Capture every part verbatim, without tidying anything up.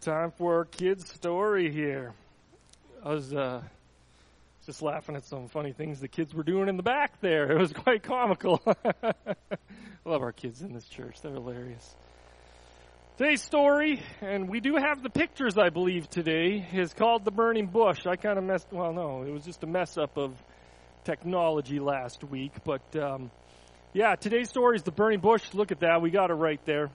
Time for our kid's story here. I was uh, just laughing at some funny things the kids were doing in the back there. It was quite comical. Love our kids in this church. They're hilarious. Today's story, and we do have the pictures, I believe, today, is called The Burning Bush. I kind of messed, well, no, it was just a mess up of technology last week. But, um, yeah, today's story is The Burning Bush. Look at that. We got it right there.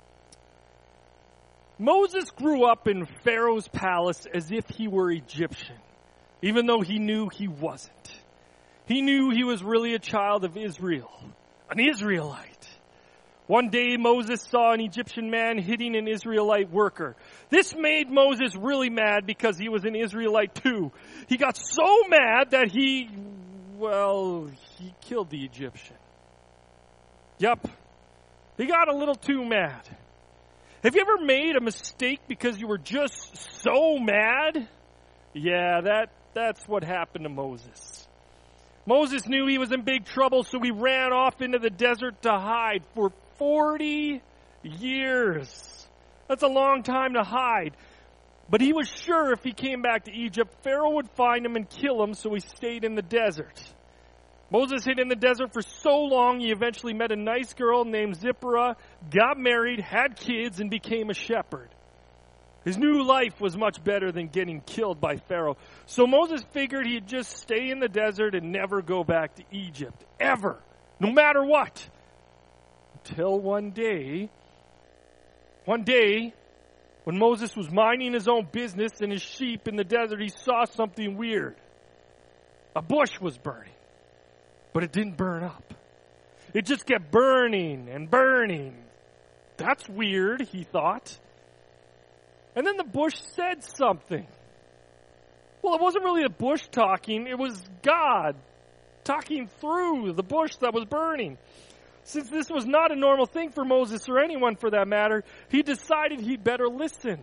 Moses grew up in Pharaoh's palace as if he were Egyptian, even though he knew he wasn't. He knew he was really a child of Israel, an Israelite. One day Moses saw an Egyptian man hitting an Israelite worker. This made Moses really mad because he was an Israelite too. He got so mad that he, well, he killed the Egyptian. Yep, he got a little too mad. Have you ever made a mistake because you were just so mad? Yeah, that that's what happened to Moses. Moses knew he was in big trouble, so he ran off into the desert to hide for forty years. That's a long time to hide. But he was sure if he came back to Egypt, Pharaoh would find him and kill him, so he stayed in the desert. Moses hid in the desert for so long, he eventually met a nice girl named Zipporah, got married, had kids, and became a shepherd. His new life was much better than getting killed by Pharaoh. So Moses figured he'd just stay in the desert and never go back to Egypt. Ever. No matter what. Until one day, one day, when Moses was minding his own business and his sheep in the desert, he saw something weird. A bush was burning. But it didn't burn up. It just kept burning and burning. That's weird, he thought. And then the bush said something. Well, it wasn't really the bush talking. It was God talking through the bush that was burning. Since this was not a normal thing for Moses or anyone for that matter, he decided he'd better listen.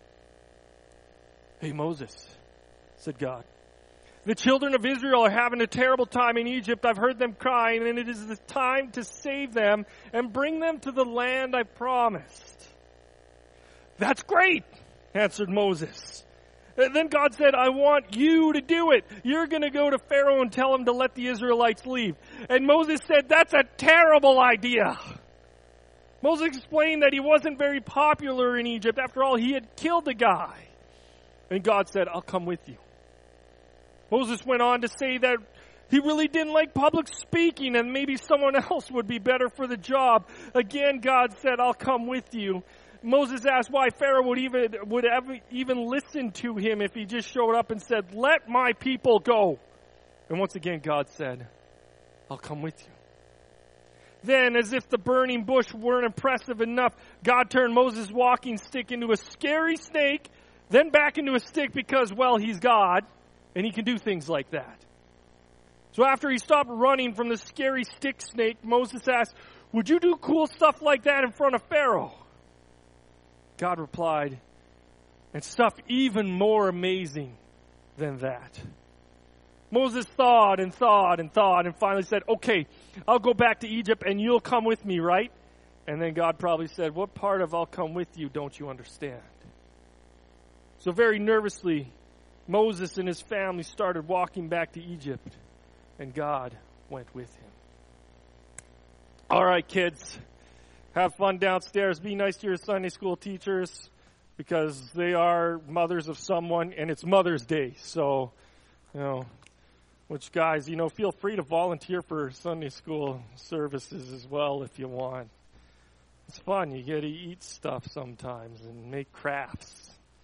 Hey, Moses, said God. The children of Israel are having a terrible time in Egypt. I've heard them crying, and it is the time to save them and bring them to the land I promised. That's great, answered Moses. And then God said, I want you to do it. You're going to go to Pharaoh and tell him to let the Israelites leave. And Moses said, that's a terrible idea. Moses explained that he wasn't very popular in Egypt. After all, he had killed a guy. And God said, I'll come with you. Moses went on to say that he really didn't like public speaking and maybe someone else would be better for the job. Again, God said, I'll come with you. Moses asked why Pharaoh would even would ever even listen to him if he just showed up and said, let my people go. And once again, God said, I'll come with you. Then, as if the burning bush weren't impressive enough, God turned Moses' walking stick into a scary snake, then back into a stick because, well, he's God. And he can do things like that. So after he stopped running from the scary stick snake, Moses asked, would you do cool stuff like that in front of Pharaoh? God replied, and stuff even more amazing than that. Moses thought and thought and thought and finally said, okay, I'll go back to Egypt and you'll come with me, right? And then God probably said, what part of I'll come with you don't you understand? So very nervously, Moses and his family started walking back to Egypt, and God went with him. All right, kids, have fun downstairs. Be nice to your Sunday school teachers because they are mothers of someone, and it's Mother's Day. So, you know, which guys, you know, feel free to volunteer for Sunday school services as well if you want. It's fun. You get to eat stuff sometimes and make crafts.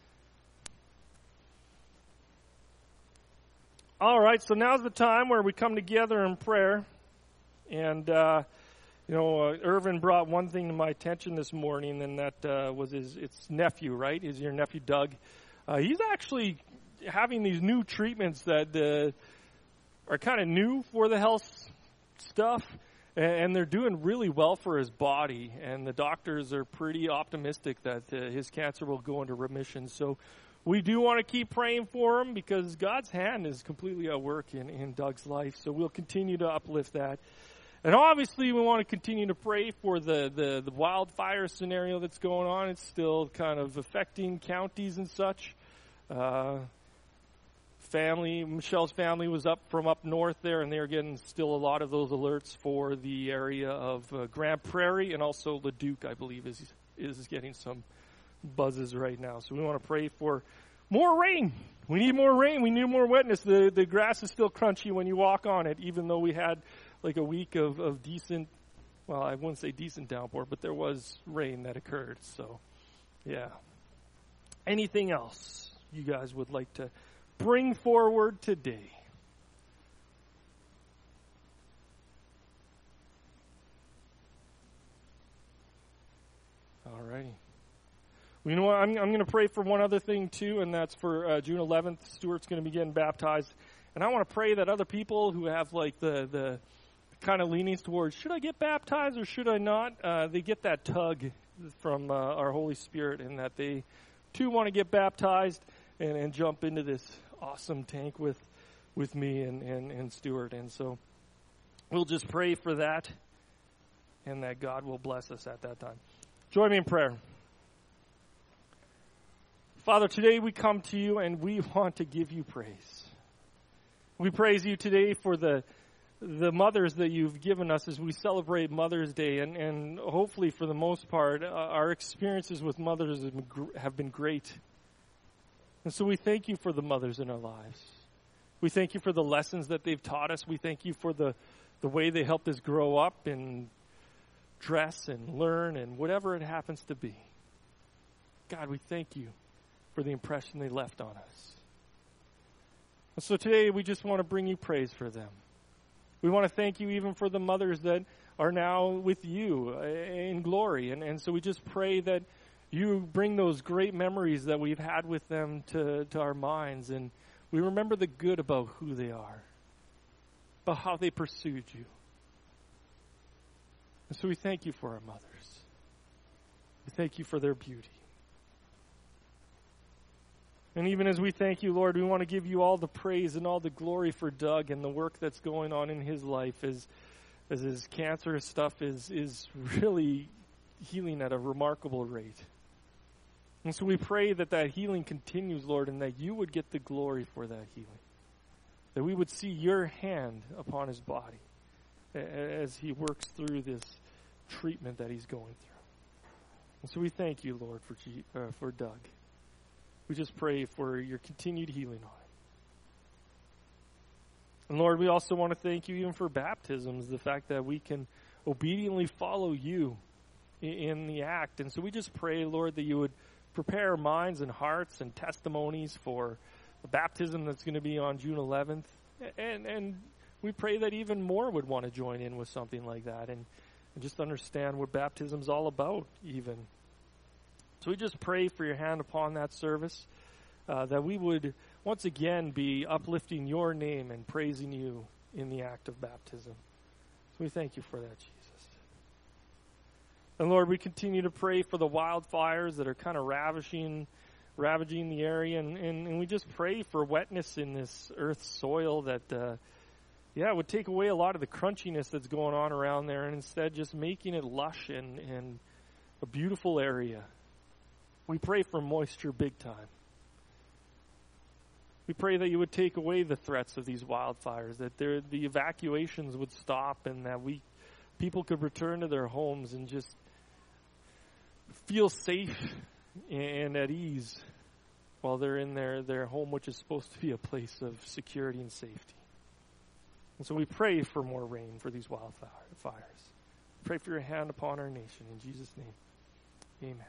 All right, so now's the time where we come together in prayer. And, uh, you know, uh, Irvin brought one thing to my attention this morning, and that uh, was his its nephew, right? Is your nephew, Doug. Uh, he's actually having these new treatments that uh, are kind of new for the health stuff, and, and they're doing really well for his body. And the doctors are pretty optimistic that uh, his cancer will go into remission. So we do want to keep praying for him because God's hand is completely at work in, in Doug's life. So we'll continue to uplift that. And obviously, we want to continue to pray for the, the, the wildfire scenario that's going on. It's still kind of affecting counties and such. Uh, family, Michelle's family was up from up north there, and they're getting still a lot of those alerts for the area of uh, Grand Prairie, and also Leduc, I believe, is is getting some buzzes right now. So we want to pray for more rain. We need more rain. We need more wetness. The the grass is still crunchy when you walk on it, even though we had like a week of, of decent, well, I wouldn't say decent downpour, but there was rain that occurred. So, yeah. Anything else you guys would like to bring forward today? All righty. Well, you know what? I'm, I'm going to pray for one other thing, too, and that's for uh, June eleventh. Stuart's going to be getting baptized. And I want to pray that other people who have, like, the, the kind of leanings towards, should I get baptized or should I not, uh, they get that tug from uh, our Holy Spirit, and that they, too, want to get baptized and, and jump into this awesome tank with with me and, and, and Stuart. And so we'll just pray for that, and that God will bless us at that time. Join me in prayer. Father, today we come to you and we want to give you praise. We praise you today for the the mothers that you've given us as we celebrate Mother's Day, and, and hopefully for the most part, uh, our experiences with mothers have been, gr- have been great. And so we thank you for the mothers in our lives. We thank you for the lessons that they've taught us. We thank you for the, the way they helped us grow up and dress and learn and whatever it happens to be. God, we thank you for the impression they left on us. And so today we just want to bring you praise for them. We want to thank you even for the mothers that are now with you in glory. And, and so we just pray that you bring those great memories that we've had with them to, to our minds. And we remember the good about who they are, about how they pursued you. And so we thank you for our mothers. We thank you for their beauty. And even as we thank you, Lord, we want to give you all the praise and all the glory for Doug and the work that's going on in his life as as his cancerous stuff is, is really healing at a remarkable rate. And so we pray that that healing continues, Lord, and that you would get the glory for that healing. That we would see your hand upon his body as he works through this treatment that he's going through. And so we thank you, Lord, for G, uh, for Doug. We just pray for your continued healing on him. And Lord, we also want to thank you even for baptisms, the fact that we can obediently follow you in, in the act. And so we just pray, Lord, that you would prepare our minds and hearts and testimonies for the baptism that's going to be on June eleventh. And, and we pray that even more would want to join in with something like that and, and just understand what baptism's all about even. So we just pray for your hand upon that service, uh, that we would once again be uplifting your name and praising you in the act of baptism. So we thank you for that, Jesus. And Lord, we continue to pray for the wildfires that are kind of ravaging, ravaging the area, and, and, and we just pray for wetness in this earth's soil that, uh, yeah, would take away a lot of the crunchiness that's going on around there, and instead just making it lush and, and a beautiful area. We pray for moisture big time. We pray that you would take away the threats of these wildfires, that there, the evacuations would stop, and that we people could return to their homes and just feel safe and at ease while they're in their, their home, which is supposed to be a place of security and safety. And so we pray for more rain for these wildfires. Pray for your hand upon our nation. In Jesus' name, amen.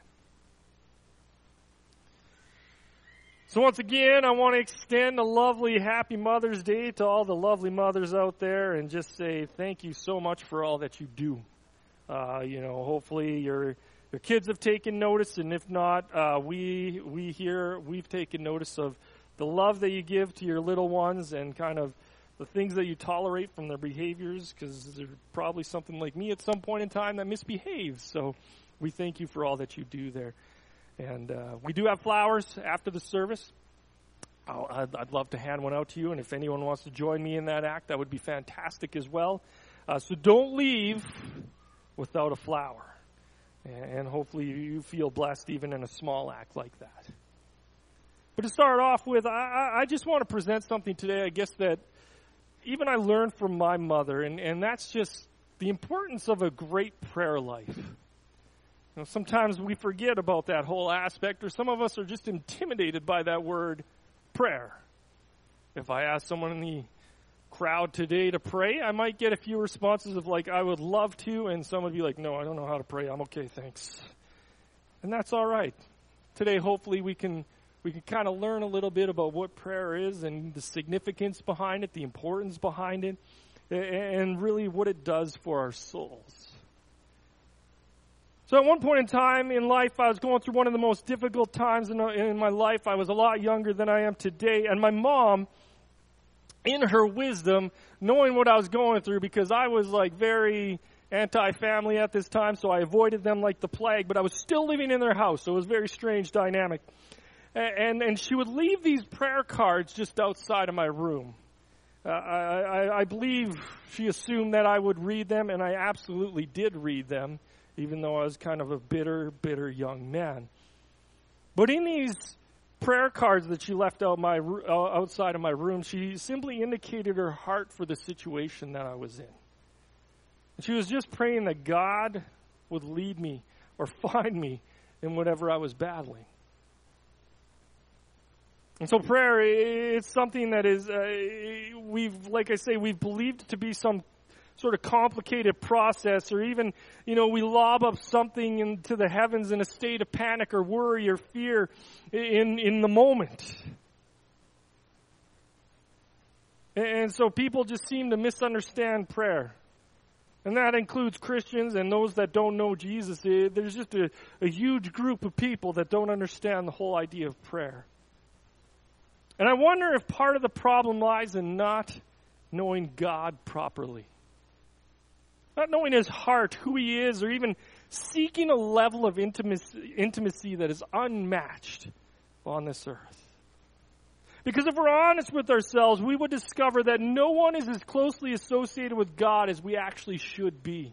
So once again, I want to extend a lovely, happy Mother's Day to all the lovely mothers out there and just say thank you so much for all that you do. Uh, you know, hopefully your your kids have taken notice, and if not, uh, we we here, we've taken notice of the love that you give to your little ones and kind of the things that you tolerate from their behaviors, because there's probably something like me at some point in time that misbehaves. So we thank you for all that you do there. And uh, we do have flowers after the service. I'll, I'd, I'd love to hand one out to you, and if anyone wants to join me in that act, that would be fantastic as well. Uh, so don't leave without a flower. And hopefully you feel blessed even in a small act like that. But to start off with, I, I just want to present something today, I guess, that even I learned from my mother, and, and that's just the importance of a great prayer life. You know, sometimes we forget about that whole aspect, or some of us are just intimidated by that word, prayer. If I ask someone in the crowd today to pray, I might get a few responses of like, I would love to, and some would be like, no, I don't know how to pray. I'm okay, thanks. And that's all right. Today, hopefully, we can we can kind of learn a little bit about what prayer is and the significance behind it, the importance behind it, and really what it does for our souls. So at one point in time in life, I was going through one of the most difficult times in, in my life. I was a lot younger than I am today, and my mom, in her wisdom, knowing what I was going through, because I was like very anti-family at this time, so I avoided them like the plague, but I was still living in their house, so it was a very strange dynamic. And and she would leave these prayer cards just outside of my room. Uh, I, I, I believe she assumed that I would read them, and I absolutely did read them, even though I was kind of a bitter, bitter young man. But in these prayer cards that she left out my uh, outside of my room, she simply indicated her heart for the situation that I was in. And she was just praying that God would lead me or find me in whatever I was battling. And so prayer, it's something that is, uh, we've, like I say, we've believed to be some sort of complicated process, or even, you know, we lob up something into the heavens in a state of panic or worry or fear in, in the moment. And so people just seem to misunderstand prayer. And that includes Christians and those that don't know Jesus. There's just a, a huge group of people that don't understand the whole idea of prayer. And I wonder if part of the problem lies in not knowing God properly. Not knowing His heart, who He is, or even seeking a level of intimacy, intimacy that is unmatched on this earth. Because if we're honest with ourselves, we would discover that no one is as closely associated with God as we actually should be.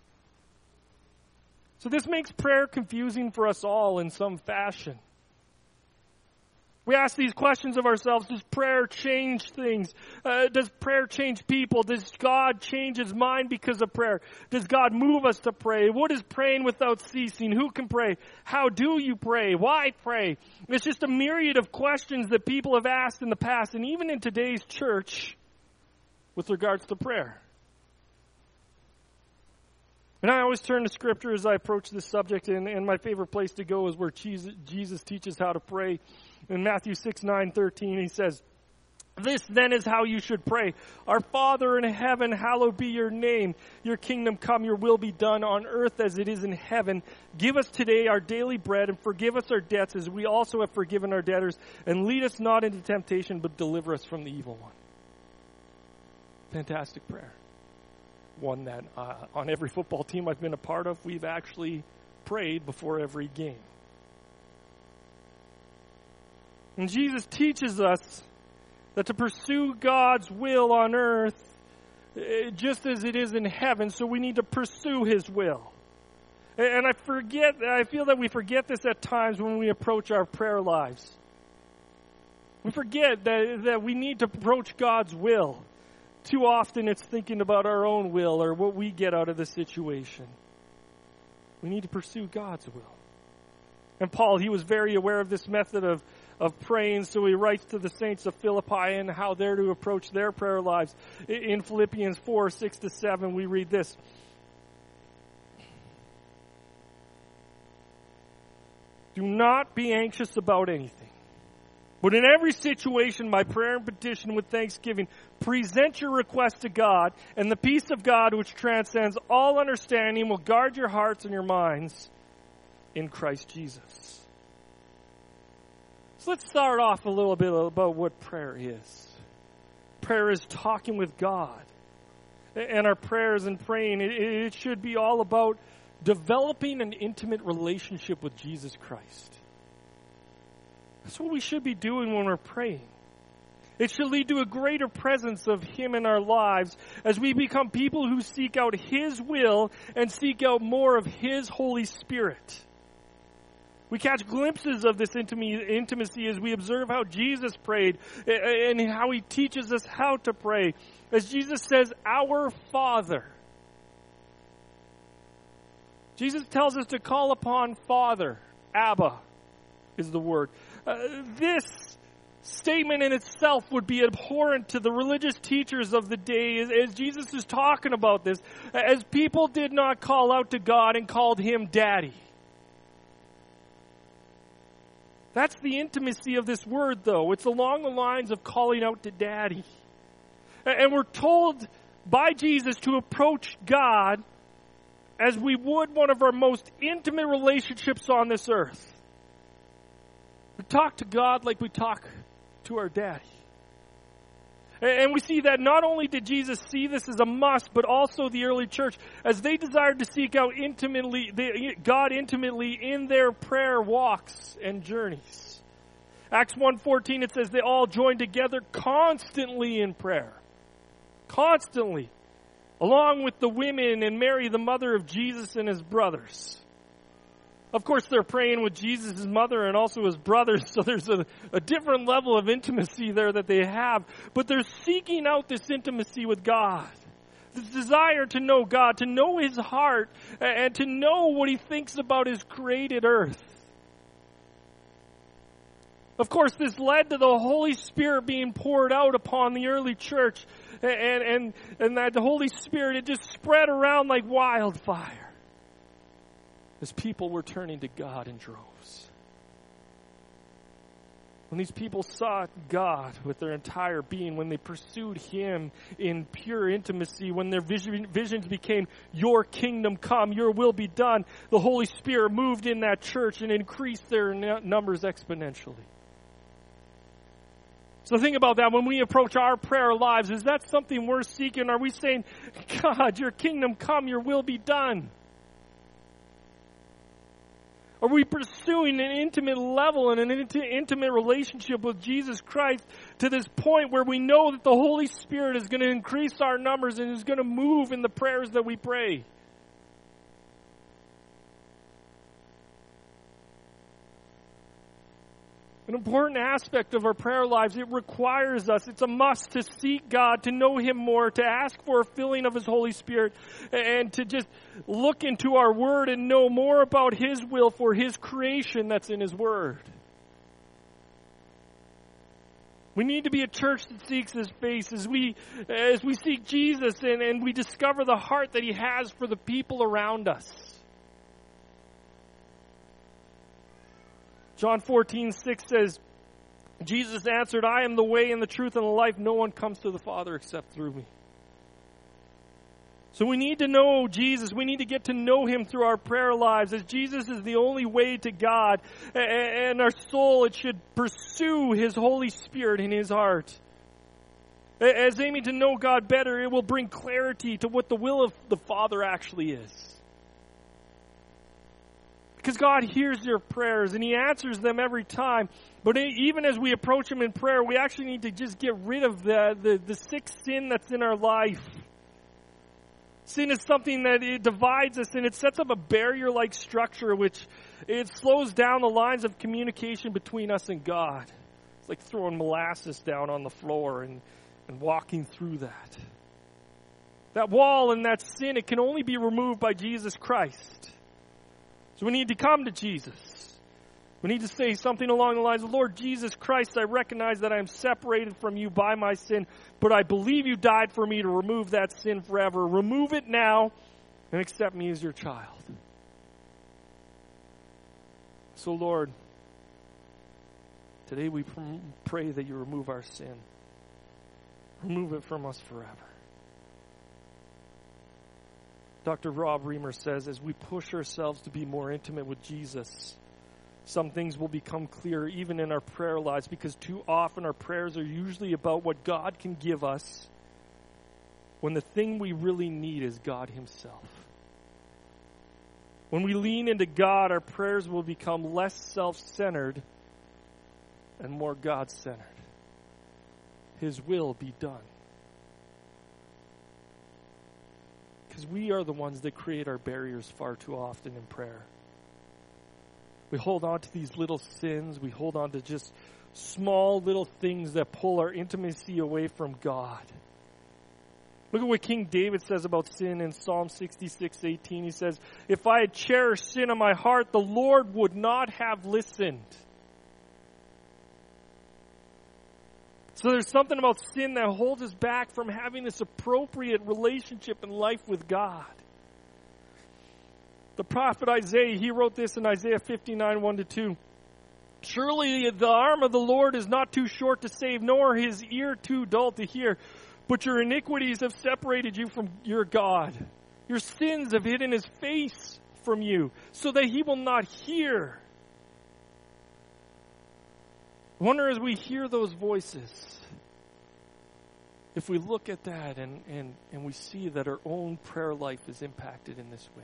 So this makes prayer confusing for us all in some fashion. We ask these questions of ourselves. Does prayer change things? Uh, does prayer change people? Does God change His mind because of prayer? Does God move us to pray? What is praying without ceasing? Who can pray? How do you pray? Why pray? It's just a myriad of questions that people have asked in the past, and even in today's church, with regards to prayer. And I always turn to Scripture as I approach this subject, and, and my favorite place to go is where Jesus, Jesus teaches how to pray. In Matthew six, nine, thirteen, He says, "This then is how you should pray. Our Father in heaven, hallowed be your name. Your kingdom come, your will be done on earth as it is in heaven. Give us today our daily bread, and forgive us our debts as we also have forgiven our debtors. And lead us not into temptation, but deliver us from the evil one." Fantastic prayer. One that uh, on every football team I've been a part of, we've actually prayed before every game. And Jesus teaches us that to pursue God's will on earth, just as it is in heaven, so we need to pursue His will. And I forget, I feel that we forget this at times when we approach our prayer lives. We forget that, that we need to approach God's will. Too often it's thinking about our own will or what we get out of the situation. We need to pursue God's will. And Paul, he was very aware of this method of, of praying, so he writes to the saints of Philippi and how they're to approach their prayer lives. In Philippians four, six to seven, we read this. "Do not be anxious about anything, but in every situation, by prayer and petition with thanksgiving, present your request to God, and the peace of God, which transcends all understanding, will guard your hearts and your minds in Christ Jesus." So let's start off a little bit about what prayer is. Prayer is talking with God. And our prayers and praying, it, it should be all about developing an intimate relationship with Jesus Christ. That's what we should be doing when we're praying. It should lead to a greater presence of Him in our lives as we become people who seek out His will and seek out more of His Holy Spirit. We catch glimpses of this intimacy as we observe how Jesus prayed and how He teaches us how to pray. As Jesus says, "Our Father." Jesus tells us to call upon Father. Abba is the word. Uh, this statement in itself would be abhorrent to the religious teachers of the day as, as Jesus is talking about this, as people did not call out to God and called Him Daddy. That's the intimacy of this word, though. It's along the lines of calling out to Daddy. And we're told by Jesus to approach God as we would one of our most intimate relationships on this earth. We talk to God like we talk to our daddy. And we see that not only did Jesus see this as a must, but also the early church, as they desired to seek out intimately God intimately in their prayer walks and journeys. Acts one fourteen, it says they all joined together constantly in prayer. Constantly. Along with the women and Mary, the mother of Jesus, and His brothers. Of course, they're praying with Jesus' mother and also His brothers, so there's a, a different level of intimacy there that they have. But they're seeking out this intimacy with God. This desire to know God, to know His heart, and to know what He thinks about His created earth. Of course, this led to the Holy Spirit being poured out upon the early church, and, and, and that the Holy Spirit, it just spread around like wildfire as people were turning to God in droves. When these people sought God with their entire being, when they pursued Him in pure intimacy, when their vision, visions became, "Your kingdom come, Your will be done," the Holy Spirit moved in that church and increased their n- numbers exponentially. So think about that. When we approach our prayer lives, is that something we're seeking? Are we saying, "God, Your kingdom come, Your will be done"? Are we pursuing an intimate level and an intimate relationship with Jesus Christ to this point where we know that the Holy Spirit is going to increase our numbers and is going to move in the prayers that we pray? An important aspect of our prayer lives, it requires us, it's a must to seek God, to know Him more, to ask for a filling of His Holy Spirit, and to just look into our Word and know more about His will for His creation that's in His Word. We need to be a church that seeks His face as we, as we seek Jesus and, and we discover the heart that He has for the people around us. John fourteen six says, Jesus answered, "I am the way and the truth and the life. No one comes to the Father except through me." So we need to know Jesus. We need to get to know Him through our prayer lives, as Jesus is the only way to God. And our soul, it should pursue His Holy Spirit in His heart. As aiming to know God better, it will bring clarity to what the will of the Father actually is. Because God hears your prayers and He answers them every time. But even as we approach Him in prayer, we actually need to just get rid of the, the, the sick sin that's in our life. Sin is something that it divides us and it sets up a barrier-like structure which it slows down the lines of communication between us and God. It's like throwing molasses down on the floor and, and walking through that. That wall and that sin, it can only be removed by Jesus Christ. So we need to come to Jesus. We need to say something along the lines of, "Lord Jesus Christ, I recognize that I am separated from You by my sin, but I believe You died for me to remove that sin forever. Remove it now and accept me as Your child." So Lord, today we pray that You remove our sin. Remove it from us forever. Doctor Rob Reamer says, as we push ourselves to be more intimate with Jesus, some things will become clearer even in our prayer lives, because too often our prayers are usually about what God can give us when the thing we really need is God Himself. When we lean into God, our prayers will become less self-centered and more God-centered. His will be done. Because we are the ones that create our barriers far too often in prayer. We hold on to these little sins. We hold on to just small little things that pull our intimacy away from God. Look at what King David says about sin in Psalm sixty-six eighteen. He says, "If I had cherished sin in my heart, the Lord would not have listened." So there's something about sin that holds us back from having this appropriate relationship in life with God. The prophet Isaiah, he wrote this in Isaiah fifty-nine, one to two. "Surely the arm of the Lord is not too short to save, nor his ear too dull to hear. But your iniquities have separated you from your God. Your sins have hidden his face from you, so that he will not hear." I wonder, as we hear those voices, if we look at that and, and, and we see that our own prayer life is impacted in this way.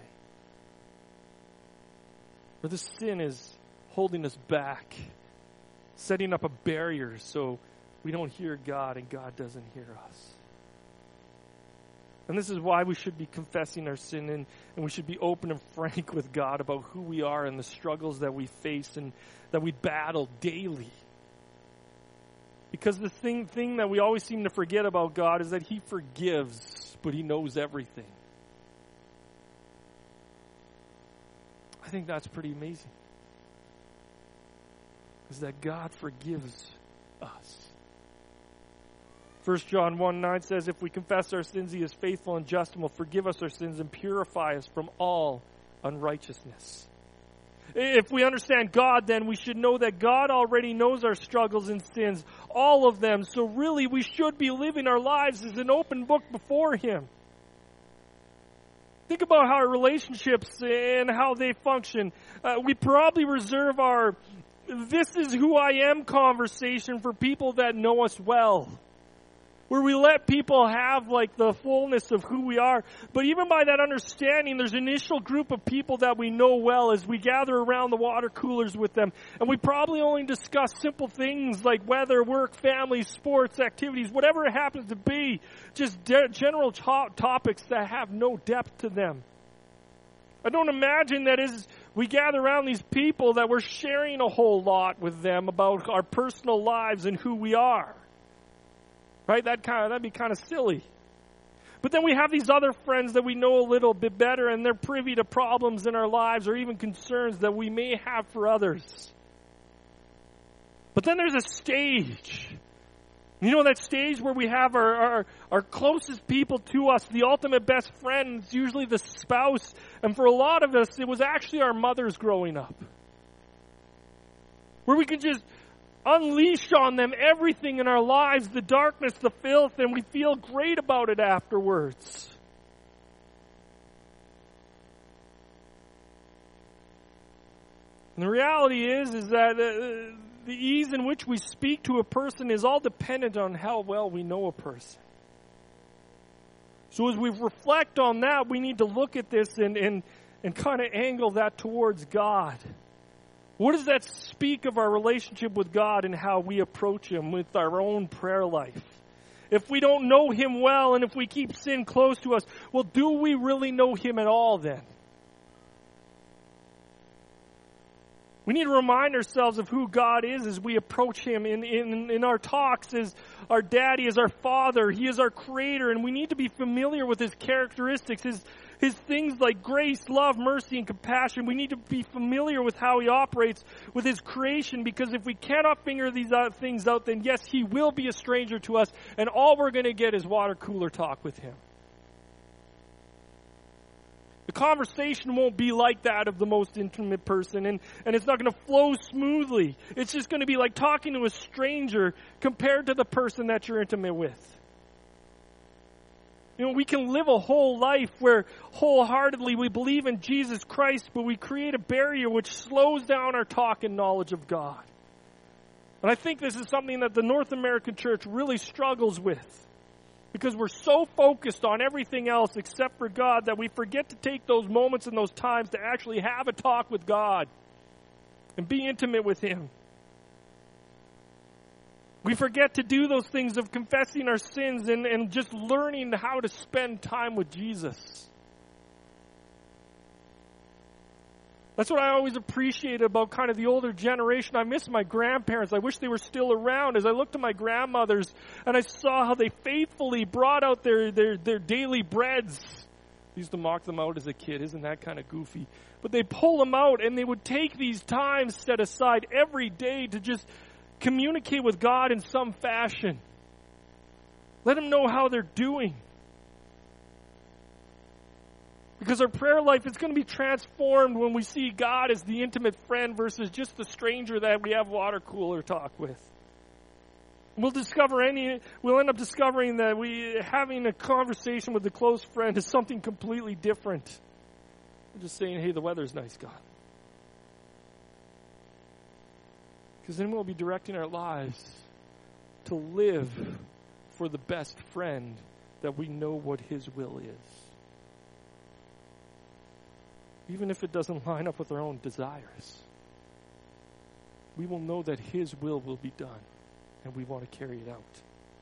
Where the sin is holding us back, setting up a barrier so we don't hear God and God doesn't hear us. And this is why we should be confessing our sin, and, and we should be open and frank with God about who we are and the struggles that we face and that we battle daily. Because the thing, thing that we always seem to forget about God is that He forgives, but He knows everything. I think that's pretty amazing. Is that God forgives us. First John one nine says, "If we confess our sins, He is faithful and just and will forgive us our sins and purify us from all unrighteousness." If we understand God, then we should know that God already knows our struggles and sins, all of them. So really, we should be living our lives as an open book before Him. Think about how our relationships and how they function. Uh, we probably reserve our "this is who I am" conversation for people that know us well. Where we let people have like the fullness of who we are. But even by that understanding, there's an initial group of people that we know well as we gather around the water coolers with them. And we probably only discuss simple things like weather, work, family, sports, activities, whatever it happens to be. Just de- general to- topics that have no depth to them. I don't imagine that as we gather around these people that we're sharing a whole lot with them about our personal lives and who we are. Right? That kind of, that'd be kind of silly. But then we have these other friends that we know a little bit better, and they're privy to problems in our lives or even concerns that we may have for others. But then there's a stage. You know that stage where we have our, our, our closest people to us, the ultimate best friends, usually the spouse. And for a lot of us, it was actually our mothers growing up. Where we can just unleash on them everything in our lives, the darkness, the filth, and we feel great about it afterwards. And the reality is, is that uh, the ease in which we speak to a person is all dependent on how well we know a person. So as we reflect on that, we need to look at this and, and, and kind of angle that towards God. What does that speak of our relationship with God and how we approach Him with our own prayer life? If we don't know Him well and if we keep sin close to us, well, do we really know Him at all then? We need to remind ourselves of who God is as we approach Him in, in, in our talks as our daddy, as our father. He is our creator, and we need to be familiar with His characteristics, His His things like grace, love, mercy, and compassion. We need to be familiar with how He operates with His creation, because if we cannot figure these out, things out, then yes, He will be a stranger to us, and all we're going to get is water cooler talk with Him. The conversation won't be like that of the most intimate person, and, and it's not going to flow smoothly. It's just going to be like talking to a stranger compared to the person that you're intimate with. You know, we can live a whole life where wholeheartedly we believe in Jesus Christ, but we create a barrier which slows down our talk and knowledge of God. And I think this is something that the North American church really struggles with, because we're so focused on everything else except for God that we forget to take those moments and those times to actually have a talk with God and be intimate with Him. We forget to do those things of confessing our sins and, and just learning how to spend time with Jesus. That's what I always appreciate about kind of the older generation. I miss my grandparents. I wish they were still around. As I looked at my grandmothers and I saw how they faithfully brought out their, their, their daily breads. I used to mock them out as a kid. Isn't that kind of goofy? But they pull them out and they would take these times set aside every day to just communicate with God in some fashion. Let Him know how they're doing. Because our prayer life is going to be transformed when we see God as the intimate friend versus just the stranger that we have water cooler talk with. We'll discover any, we'll end up discovering that we having a conversation with a close friend is something completely different. We're just saying, hey, the weather's nice, God. Because then we'll be directing our lives to live for the best friend that we know what His will is. Even if it doesn't line up with our own desires, we will know that His will will be done, and we want to carry it out.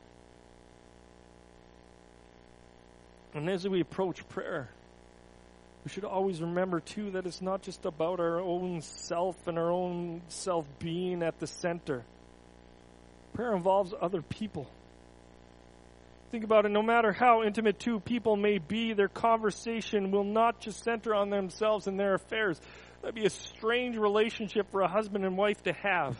And as we approach prayer, we should always remember, too, that it's not just about our own self and our own self-being at the center. Prayer involves other people. Think about it, no matter how intimate two people may be, their conversation will not just center on themselves and their affairs. That'd be a strange relationship for a husband and wife to have.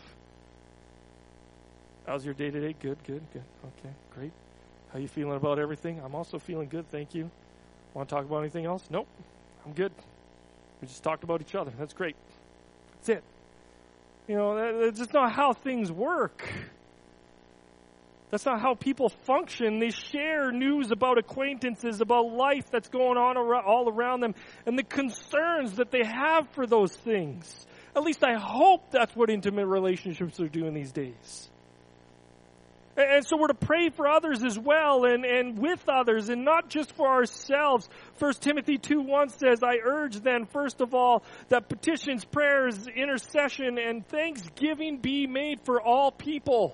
How's your day today? Good, good, good. Okay, great. How you feeling about everything? I'm also feeling good, thank you. Want to talk about anything else? Nope, I'm good. We just talked about each other. That's great. That's it. You know, that, that's just not how things work. That's not how people function. They share news about acquaintances, about life that's going on all around them, and the concerns that they have for those things. At least I hope that's what intimate relationships are doing these days. And so we're to pray for others as well, and, and with others, and not just for ourselves. First Timothy two one says, I urge then, first of all, that petitions, prayers, intercession, and thanksgiving be made for all people.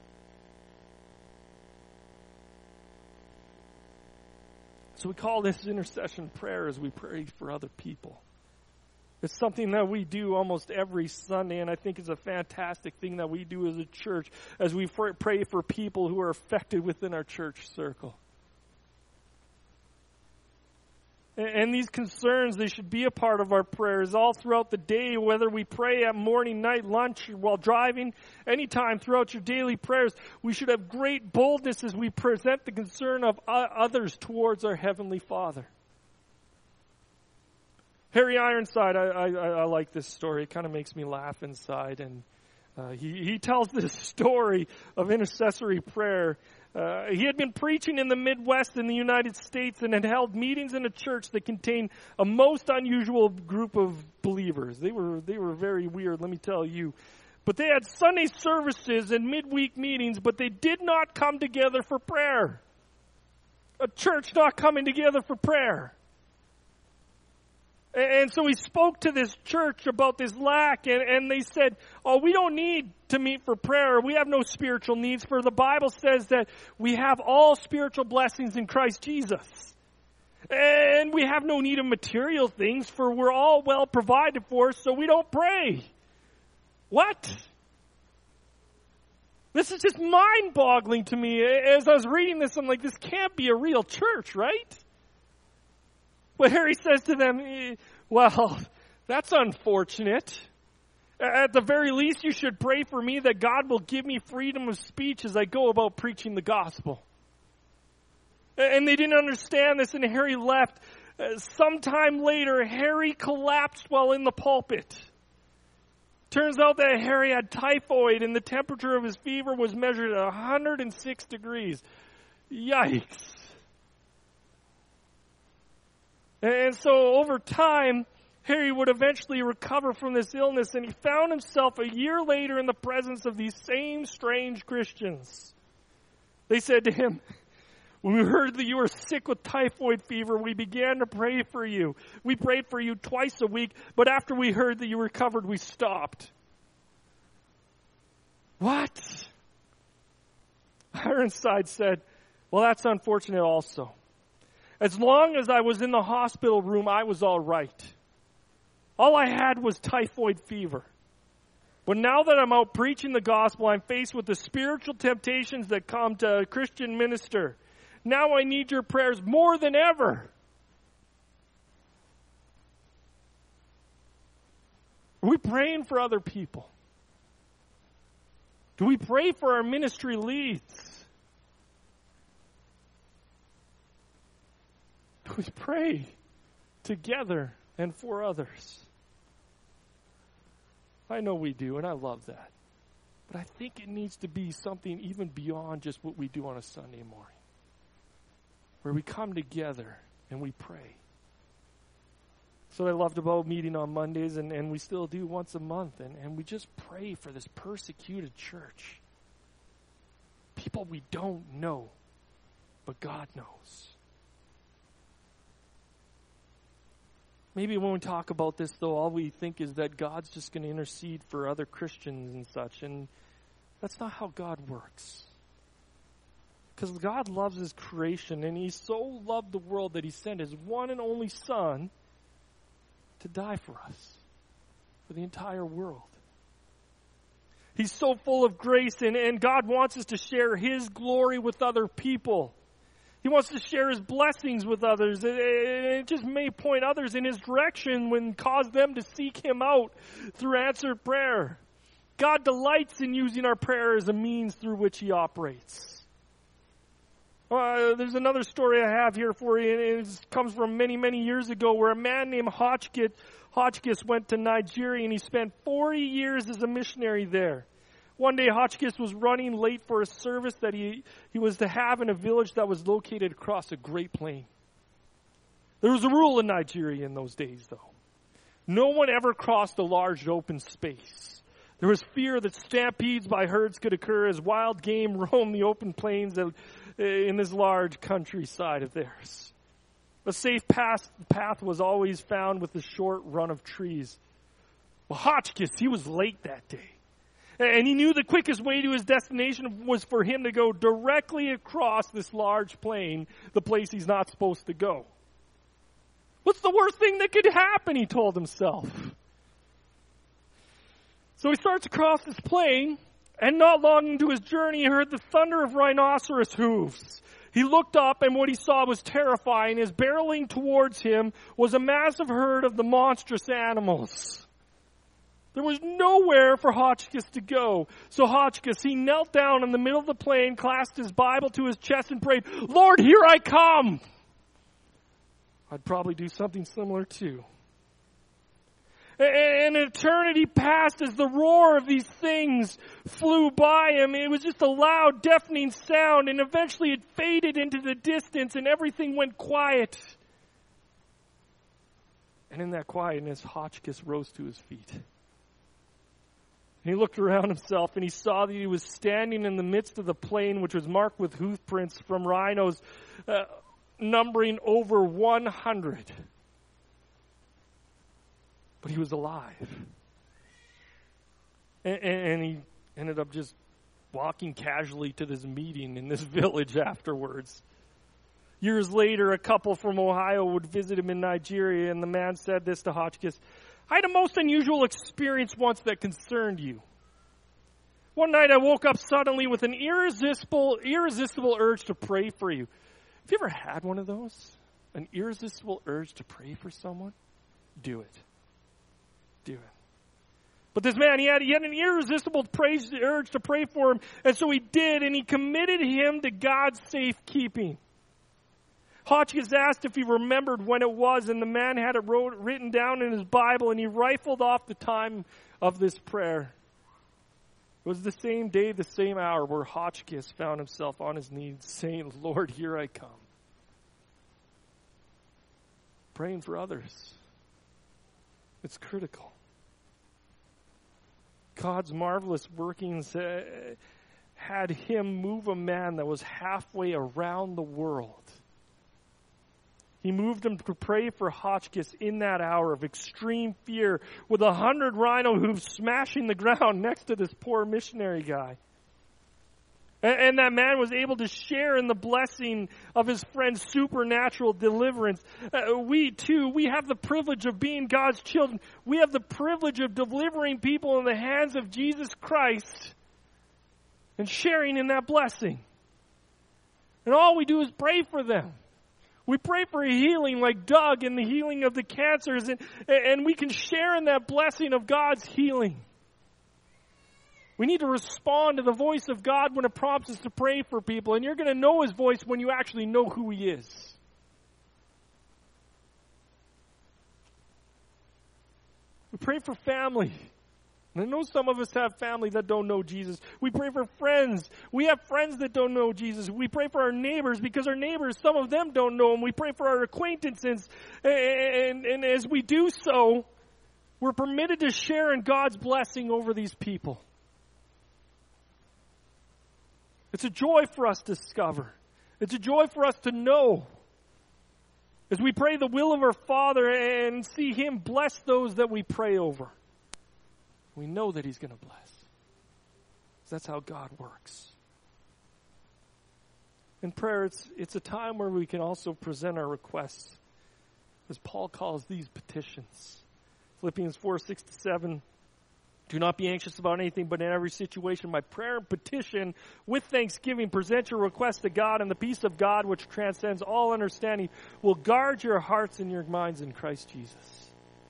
So we call this intercession prayer as we pray for other people. It's something that we do almost every Sunday, and I think it's a fantastic thing that we do as a church as we pray for people who are affected within our church circle. And these concerns, they should be a part of our prayers all throughout the day, whether we pray at morning, night, lunch, while driving, anytime throughout your daily prayers. We should have great boldness as we present the concern of others towards our Heavenly Father. Harry Ironside, I, I, I like this story. It kind of makes me laugh inside. And uh, he, he tells this story of intercessory prayer. Uh, he had been preaching in the Midwest in the United States and had held meetings in a church that contained a most unusual group of believers. They were they were very weird, let me tell you. But they had Sunday services and midweek meetings, but they did not come together for prayer. A church not coming together for prayer. And so he spoke to this church about this lack, and, and they said, oh, we don't need to meet for prayer. We have no spiritual needs, for the Bible says that we have all spiritual blessings in Christ Jesus. And we have no need of material things, for we're all well provided for, so we don't pray. What? This is just mind-boggling to me. As I was reading this, I'm like, this can't be a real church, right? But Harry says to them, well, that's unfortunate. At the very least, you should pray for me that God will give me freedom of speech as I go about preaching the gospel. And they didn't understand this, and Harry left. Sometime later, Harry collapsed while in the pulpit. Turns out that Harry had typhoid, and the temperature of his fever was measured at one hundred six degrees. Yikes. And so over time, Harry would eventually recover from this illness, and he found himself a year later in the presence of these same strange Christians. They said to him, when we heard that you were sick with typhoid fever, we began to pray for you. We prayed for you twice a week, but after we heard that you recovered, we stopped. What? Ironside said, well, that's unfortunate also. As long as I was in the hospital room, I was all right. All I had was typhoid fever. But now that I'm out preaching the gospel, I'm faced with the spiritual temptations that come to a Christian minister. Now I need your prayers more than ever. Are we praying for other people? Do we pray for our ministry leads? Do we pray together and for others? I know we do, and I love that. But I think it needs to be something even beyond just what we do on a Sunday morning, where we come together and we pray. So I loved about meeting on Mondays, and, and we still do once a month, and, and we just pray for this persecuted church. People we don't know, but God knows. Maybe when we talk about this, though, all we think is that God's just going to intercede for other Christians and such. And that's not how God works. Because God loves His creation, and He so loved the world that He sent His one and only Son to die for us, for the entire world. He's so full of grace, and, and God wants us to share His glory with other people. He wants to share His blessings with others. And it just may point others in His direction and cause them to seek Him out through answered prayer. God delights in using our prayer as a means through which He operates. Uh, there's another story I have here for you, and it comes from many, many years ago, where a man named Hotchkiss, Hotchkiss went to Nigeria, and he spent forty years as a missionary there. One day, Hotchkiss was running late for a service that he, he was to have in a village that was located across a great plain. There was a rule in Nigeria in those days, though. No one ever crossed a large open space. There was fear that stampedes by herds could occur as wild game roamed the open plains in this large countryside of theirs. A safe path, path was always found with a short run of trees. Well, Hotchkiss, he was late that day. And he knew the quickest way to his destination was for him to go directly across this large plain, the place he's not supposed to go. What's the worst thing that could happen, he told himself. So he starts across this plain, and not long into his journey, he heard the thunder of rhinoceros hooves. He looked up, and what he saw was terrifying. As barreling towards him was a massive herd of the monstrous animals. There was nowhere for Hotchkiss to go. So Hotchkiss, he knelt down in the middle of the plain, clasped his Bible to his chest, and prayed, Lord, here I come. I'd probably do something similar too. And an eternity passed as the roar of these things flew by him. It was just a loud, deafening sound, and eventually it faded into the distance, and everything went quiet. And in that quietness, Hotchkiss rose to his feet. And he looked around himself, and he saw that he was standing in the midst of the plain, which was marked with hoof prints from rhinos, uh, numbering over one hundred. But he was alive. And, and he ended up just walking casually to this meeting in this village afterwards. Years later, a couple from Ohio would visit him in Nigeria, and the man said this to Hotchkiss, I had a most unusual experience once that concerned you. One night I woke up suddenly with an irresistible, irresistible urge to pray for you. Have you ever had one of those? An irresistible urge to pray for someone? Do it. Do it. But this man, he had, he had an irresistible praise, urge to pray for him, and so he did, and he committed him to God's safekeeping. Hotchkiss asked if he remembered when it was, and the man had it wrote, written down in his Bible, and he rifled off the time of this prayer. It was the same day, the same hour, where Hotchkiss found himself on his knees saying, Lord, here I come. Praying for others. It's critical. God's marvelous workings uh, had him move a man that was halfway around the world. He moved him to pray for Hotchkiss in that hour of extreme fear with a hundred rhino hooves smashing the ground next to this poor missionary guy. And that man was able to share in the blessing of his friend's supernatural deliverance. Uh, we too, we have the privilege of being God's children. We have the privilege of delivering people in the hands of Jesus Christ and sharing in that blessing. And all we do is pray for them. We pray for healing like Doug and the healing of the cancers, and, and we can share in that blessing of God's healing. We need to respond to the voice of God when it prompts us to pray for people. And you're going to know His voice when you actually know who He is. We pray for family. And I know some of us have family that don't know Jesus. We pray for friends. We have friends that don't know Jesus. We pray for our neighbors because our neighbors, some of them don't know Him. We pray for our acquaintances. And, and, and as we do so, we're permitted to share in God's blessing over these people. It's a joy for us to discover. It's a joy for us to know. As we pray the will of our Father and see Him bless those that we pray over, we know that He's going to bless. That's how God works. In prayer, it's, it's a time where we can also present our requests, as Paul calls these petitions. Philippians four, six to seven. Do not be anxious about anything, but in every situation, by prayer and petition, with thanksgiving, present your request to God, and the peace of God, which transcends all understanding, will guard your hearts and your minds in Christ Jesus.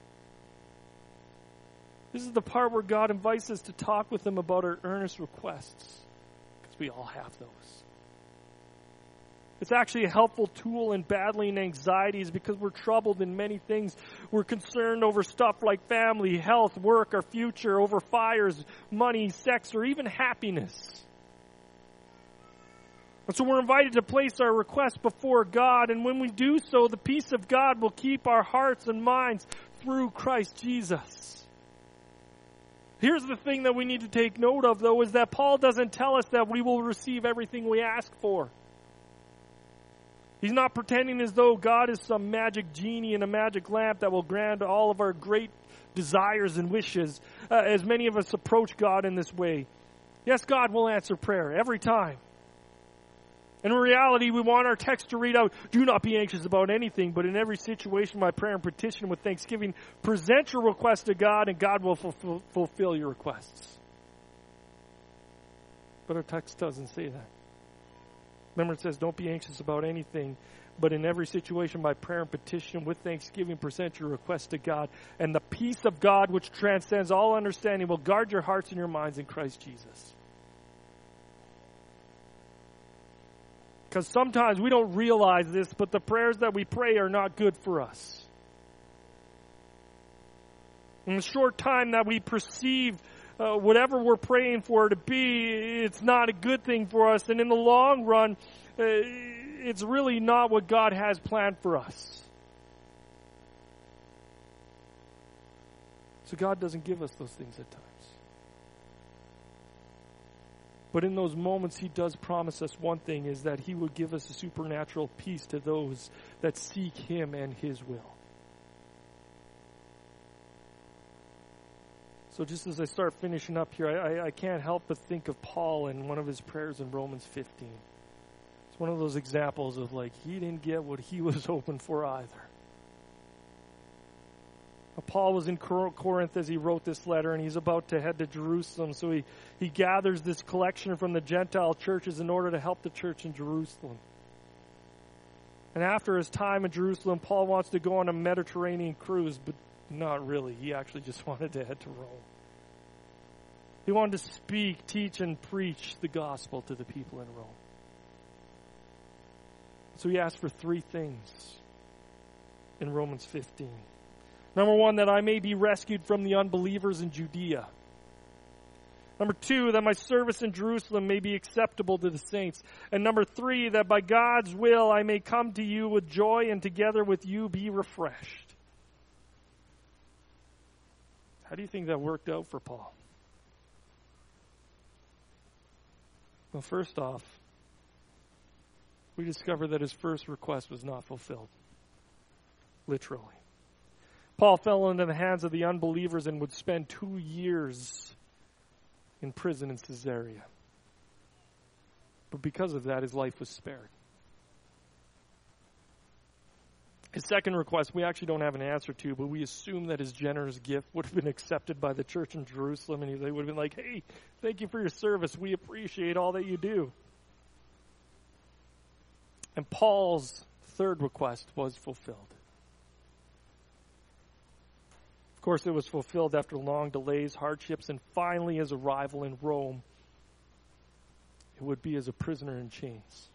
This is the part where God invites us to talk with Him about our earnest requests, because we all have those. It's actually a helpful tool in battling anxieties because we're troubled in many things. We're concerned over stuff like family, health, work, our future, over fires, money, sex, or even happiness. And so we're invited to place our requests before God, and when we do so, the peace of God will keep our hearts and minds through Christ Jesus. Here's the thing that we need to take note of, though, is that Paul doesn't tell us that we will receive everything we ask for. He's not pretending as though God is some magic genie in a magic lamp that will grant all of our great desires and wishes, uh, as many of us approach God in this way. Yes, God will answer prayer every time. In reality, we want our text to read out, do not be anxious about anything, but in every situation, by prayer and petition with thanksgiving, present your request to God, and God will fulfill, fulfill your requests. But our text doesn't say that. Remember, it says, don't be anxious about anything, but in every situation, by prayer and petition, with thanksgiving, present your request to God. And the peace of God, which transcends all understanding, will guard your hearts and your minds in Christ Jesus. Because sometimes we don't realize this, but the prayers that we pray are not good for us. In the short time that we perceive Uh, whatever we're praying for to be, it's not a good thing for us. And in the long run, uh, it's really not what God has planned for us. So God doesn't give us those things at times. But in those moments, He does promise us one thing, is that He will give us a supernatural peace to those that seek Him and His will. So just as I start finishing up here, I, I, I can't help but think of Paul in one of his prayers in Romans fifteen. It's one of those examples of like, he didn't get what he was hoping for either. Paul was in Corinth as he wrote this letter, and he's about to head to Jerusalem. So he, he gathers this collection from the Gentile churches in order to help the church in Jerusalem. And after his time in Jerusalem, Paul wants to go on a Mediterranean cruise, but not really. He actually just wanted to head to Rome. He wanted to speak, teach, and preach the gospel to the people in Rome. So he asked for three things in Romans fifteen. Number one, that I may be rescued from the unbelievers in Judea. Number two, that my service in Jerusalem may be acceptable to the saints. And number three, that by God's will I may come to you with joy and together with you be refreshed. How do you think that worked out for Paul? Well, first off, we discover that his first request was not fulfilled. Literally. Paul fell into the hands of the unbelievers and would spend two years in prison in Caesarea. But because of that, his life was spared. His second request, we actually don't have an answer to, but we assume that his generous gift would have been accepted by the church in Jerusalem, and they would have been like, hey, thank you for your service. We appreciate all that you do. And Paul's third request was fulfilled. Of course, it was fulfilled after long delays, hardships, and finally his arrival in Rome. It would be as a prisoner in chains.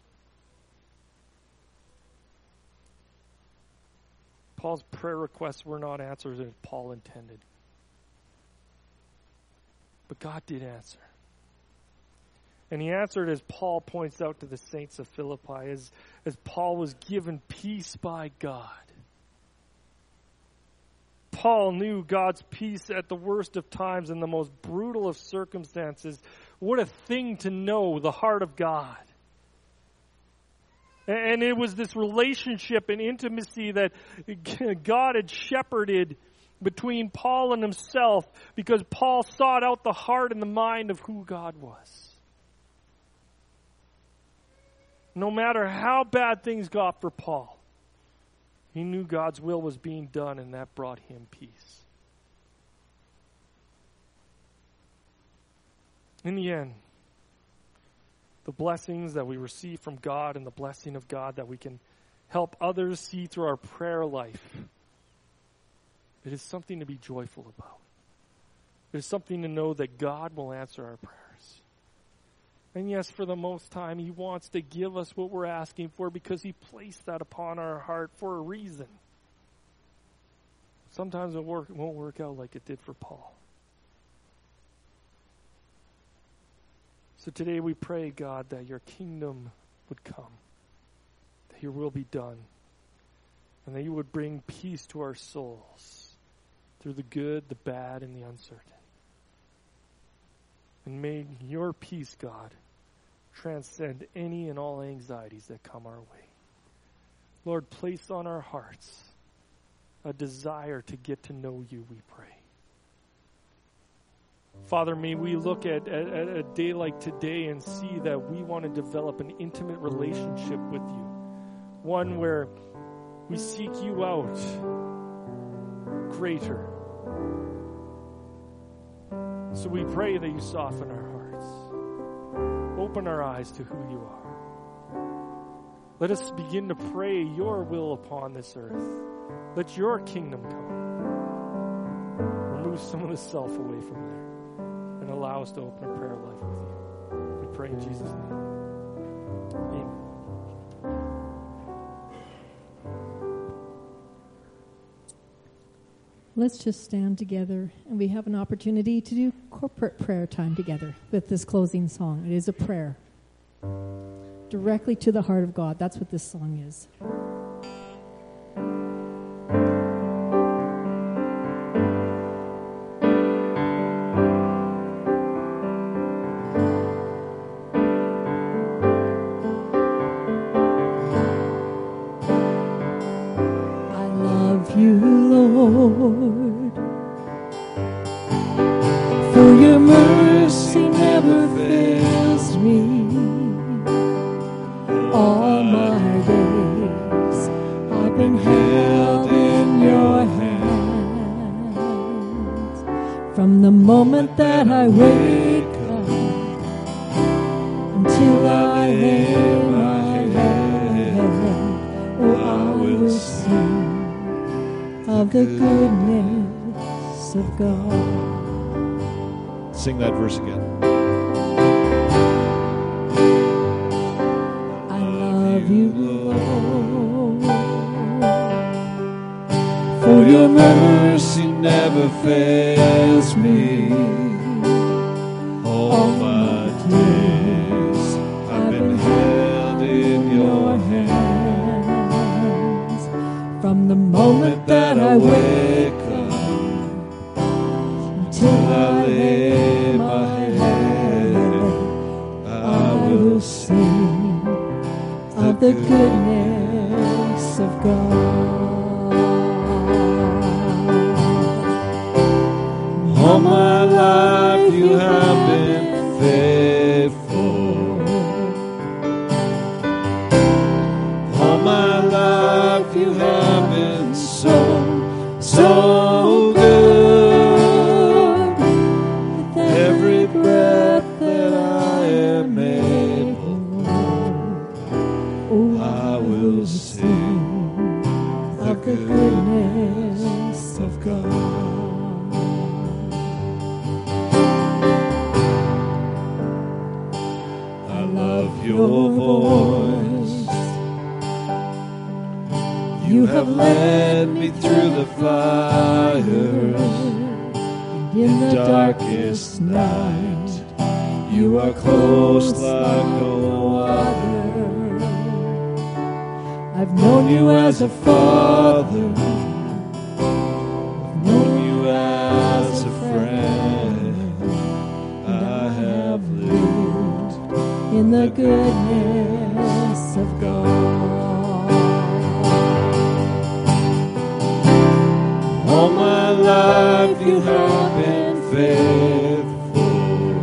Paul's prayer requests were not answered as Paul intended. But God did answer. And he answered, as Paul points out to the saints of Philippi, as, as Paul was given peace by God. Paul knew God's peace at the worst of times and the most brutal of circumstances. What a thing to know the heart of God. And it was this relationship and intimacy that God had shepherded between Paul and himself, because Paul sought out the heart and the mind of who God was. No matter how bad things got for Paul, he knew God's will was being done, and that brought him peace. In the end, the blessings that we receive from God and the blessing of God that we can help others see through our prayer life, it is something to be joyful about. It is something to know that God will answer our prayers. And yes, for the most time, he wants to give us what we're asking for because he placed that upon our heart for a reason. Sometimes it work, it won't work out like it did for Paul. So today we pray, God, that your kingdom would come, that your will be done, and that you would bring peace to our souls through the good, the bad, and the uncertain. And may your peace, God, transcend any and all anxieties that come our way. Lord, place on our hearts a desire to get to know you, we pray. Father, may we look at, at, at a day like today and see that we want to develop an intimate relationship with you. One where we seek you out greater. So we pray that you soften our hearts. Open our eyes to who you are. Let us begin to pray your will upon this earth. Let your kingdom come. Remove some of the self away from there. And allow us to open a prayer life with you. We pray in Jesus' name. Amen. Let's just stand together, and we have an opportunity to do corporate prayer time together with this closing song. It is a prayer directly to the heart of God. That's what this song is. Lord, for your mercy never fails me. All my days I've been held in your hands. From the moment that I wake up until I lay my head, oh, I will sing of the goodness of God. Sing that verse again. I love you, Lord, for your mercy never fails me. All my days I've been held in your hands. From the moment that I wake up until I lay my head, I will sing of the goodness of God. All my life you have been faithful. your voice. You have led me through the fire, and in the darkest night, you are close like no other. I've known you as a father, I've known you as a friend. I have lived in the goodness of God. All my life you have been faithful.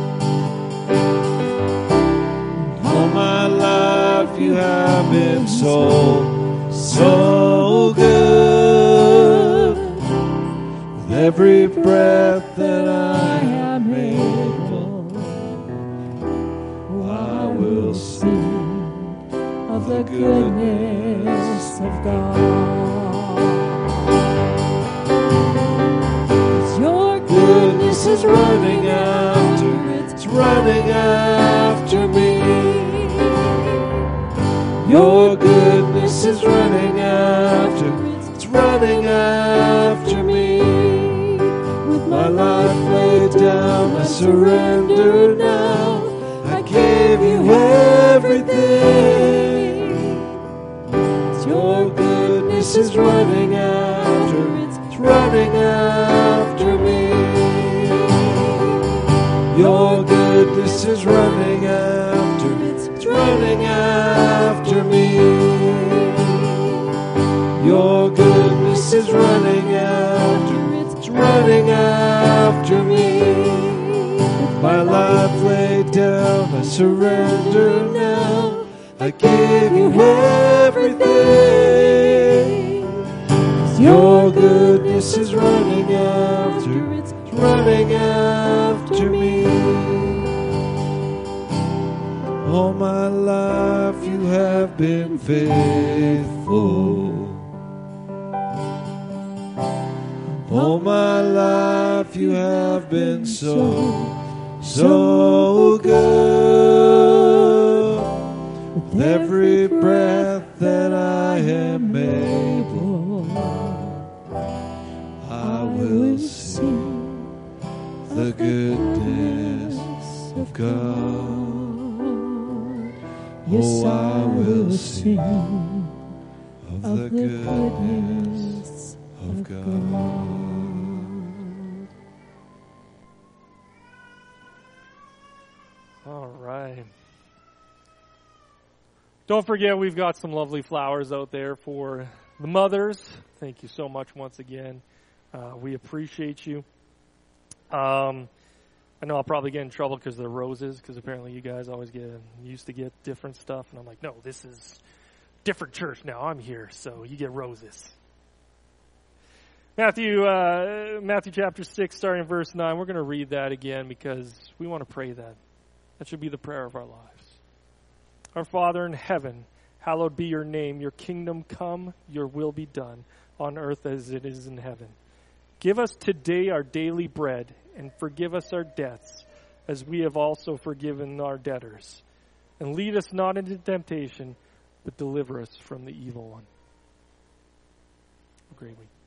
All my life you have been so, so good. With every breath that I am able, I will sing of the goodness of God. Goodness is running after, it's running after me. Your goodness is running after, it's running after me. With my life laid down, I surrender now. I give you everything. It's your goodness is running after, it's running after me. Your goodness is running after, it's running after me. Your goodness is running after, it's running after me. With my life laid down, I surrender now. I give you everything. 'Cause your goodness is running after, it's running after me. All my life you have been faithful. All my life you have been so, so good. With every breath that I am able, I will sing the goodness of God. Yes, I will sing of the goodness of God. All right. Don't forget, we've got some lovely flowers out there for the mothers. Thank you so much once again. Uh, we appreciate you. Um, I know I'll probably get in trouble because they're roses, because apparently you guys always get used to get different stuff. And I'm like, no, this is different church now. I'm here, so you get roses. Matthew, uh, Matthew chapter six, starting in verse nine. We're going to read that again because we want to pray that. That should be the prayer of our lives. Our Father in heaven, hallowed be your name. Your kingdom come, your will be done, on earth as it is in heaven. Give us today our daily bread, and forgive us our debts, as we have also forgiven our debtors. And lead us not into temptation, but deliver us from the evil one. Have a great week.